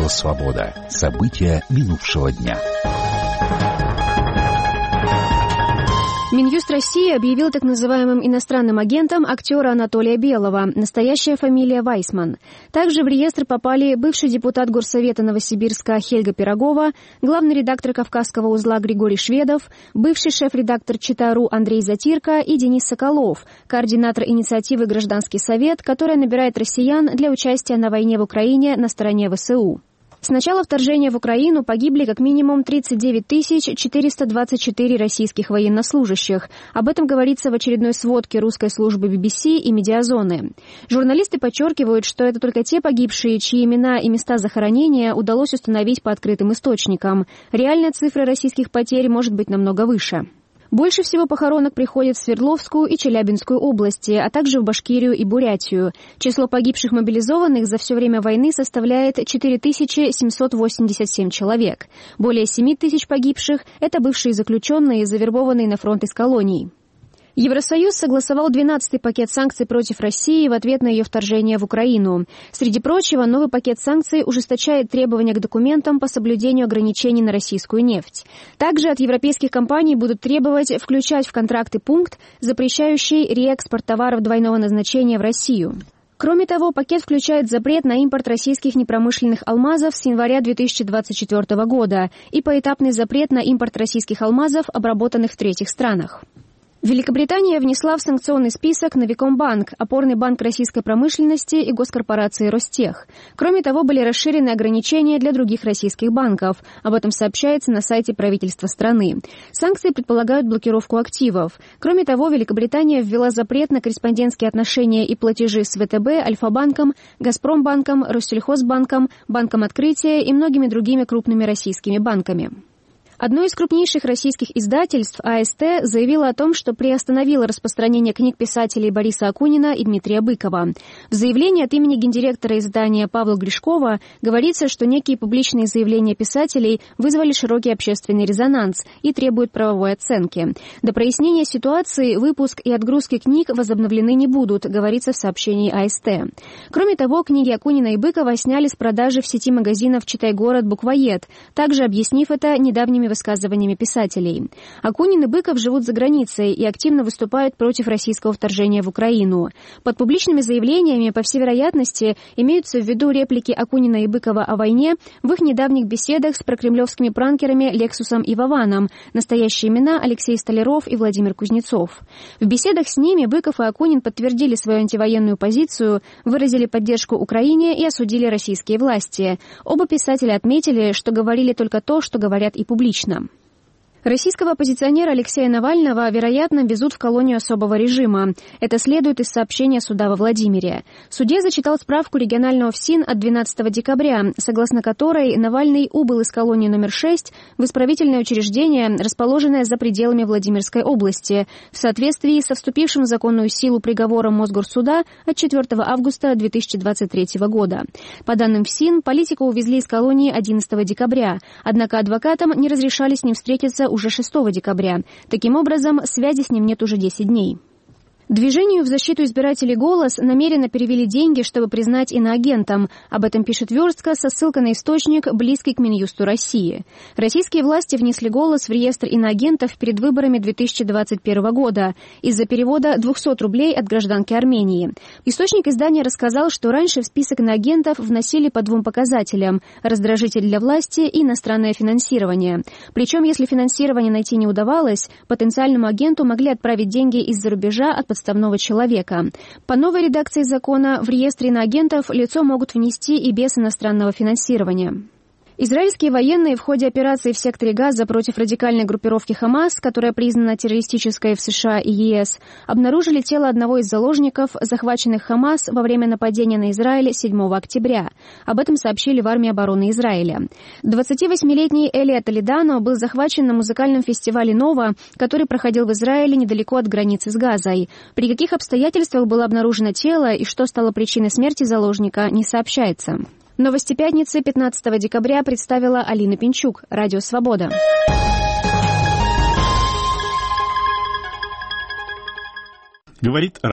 Радио «Свобода». События минувшего дня. Минюст России объявил так называемым иностранным агентом актера Анатолия Белого, настоящая фамилия Вайсман. Также в реестр попали бывший депутат Горсовета Новосибирска Хельга Пирогова, главный редактор Кавказского узла Григорий Шведов, бывший шеф-редактор Чита.ру Андрей Затирко и Денис Соколов, координатор инициативы «Гражданский совет», которая набирает россиян для участия на войне в Украине на стороне ВСУ. С начала вторжения в Украину погибли как минимум 39 424 российских военнослужащих. Об этом говорится в очередной сводке русской службы BBC и Медиазоны. Журналисты подчеркивают, что это только те погибшие, чьи имена и места захоронения удалось установить по открытым источникам. Реальная цифра российских потерь может быть намного выше. Больше всего похоронок приходит в Свердловскую и Челябинскую области, а также в Башкирию и Бурятию. Число погибших мобилизованных за все время войны составляет 4787 человек. Более 7000 погибших – это бывшие заключенные, завербованные на фронт из колоний. Евросоюз согласовал 12-й пакет санкций против России в ответ на ее вторжение в Украину. Среди прочего, новый пакет санкций ужесточает требования к документам по соблюдению ограничений на российскую нефть. Также от европейских компаний будут требовать включать в контракты пункт, запрещающий реэкспорт товаров двойного назначения в Россию. Кроме того, пакет включает запрет на импорт российских непромышленных алмазов с января 2024 года и поэтапный запрет на импорт российских алмазов, обработанных в третьих странах. Великобритания внесла в санкционный список Новикомбанк, опорный банк российской промышленности и госкорпорации Ростех. Кроме того, были расширены ограничения для других российских банков. Об этом сообщается на сайте правительства страны. Санкции предполагают блокировку активов. Кроме того, Великобритания ввела запрет на корреспондентские отношения и платежи с ВТБ, Альфа-банком, Газпромбанком, Россельхозбанком, Банком Открытия и многими другими крупными российскими банками. Одно из крупнейших российских издательств, АСТ, заявило о том, что приостановило распространение книг писателей Бориса Акунина и Дмитрия Быкова. В заявлении от имени гендиректора издания Павла Гришкова говорится, что некие публичные заявления писателей вызвали широкий общественный резонанс и требуют правовой оценки. До прояснения ситуации выпуск и отгрузки книг возобновлены не будут, говорится в сообщении АСТ. Кроме того, книги Акунина и Быкова сняли с продажи в сети магазинов «Читай-город», «Буквоед», также объяснив это недавними высказываниями писателей. Акунин и Быков живут за границей и активно выступают против российского вторжения в Украину. Под публичными заявлениями, по всей вероятности, имеются в виду реплики Акунина и Быкова о войне в их недавних беседах с прокремлевскими пранкерами Лексусом и Вованом, настоящие имена Алексей Столяров и Владимир Кузнецов. В беседах с ними Быков и Акунин подтвердили свою антивоенную позицию, выразили поддержку Украине и осудили российские власти. Оба писателя отметили, что говорили только то, что говорят и публично. Российского оппозиционера Алексея Навального, вероятно, везут в колонию особого режима. Это следует из сообщения суда во Владимире. Судья зачитал справку регионального ФСИН от 12 декабря, согласно которой Навальный убыл из колонии номер 6 в исправительное учреждение, расположенное за пределами Владимирской области, в соответствии со вступившим в законную силу приговором Мосгорсуда от 4 августа 2023 года. По данным ФСИН, политика увезли из колонии 11 декабря, однако адвокатам не разрешали с ним встретиться уже 6 декабря. Таким образом, связи с ним нет уже 10 дней. Движению в защиту избирателей «Голос» намеренно перевели деньги, чтобы признать иноагентом. Об этом пишет Верстка со ссылкой на источник, близкий к Минюсту России. Российские власти внесли «Голос» в реестр иноагентов перед выборами 2021 года из-за перевода 200 рублей от гражданки Армении. Источник издания рассказал, что раньше в список иноагентов вносили по двум показателям – раздражитель для власти и иностранное финансирование. Причем, если финансирование найти не удавалось, потенциальному агенту могли отправить деньги из-за рубежа от подставного человека. По новой редакции закона в реестре иноагентов лицо могут внести и без иностранного финансирования. Израильские военные в ходе операции в секторе Газа против радикальной группировки «Хамас», которая признана террористической в США и ЕС, обнаружили тело одного из заложников, захваченных «Хамас» во время нападения на Израиль 7 октября. Об этом сообщили в армии обороны Израиля. 28-летний Элия Толедано был захвачен на музыкальном фестивале «Нова», который проходил в Израиле недалеко от границы с Газой. При каких обстоятельствах было обнаружено тело и что стало причиной смерти заложника, не сообщается. Новости пятницы 15 декабря представила Алина Пинчук, Радио «Свобода». Говорит